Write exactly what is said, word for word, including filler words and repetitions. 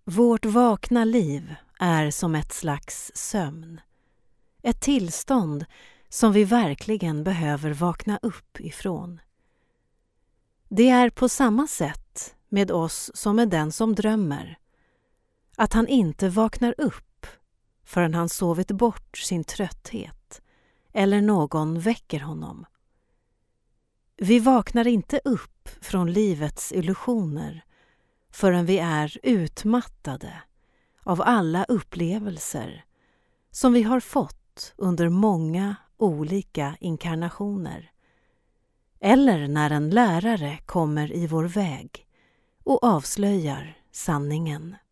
Vårt vakna liv är som ett slags sömn. Ett tillstånd som vi verkligen behöver vakna upp ifrån. Det är på samma sätt med oss som med den som drömmer. Att han inte vaknar upp förrän han sovit bort sin trötthet eller någon väcker honom. Vi vaknar inte upp från livets illusioner förrän vi är utmattade av alla upplevelser som vi har fått under många olika inkarnationer. Eller när en lärare kommer i vår väg och avslöjar sanningen.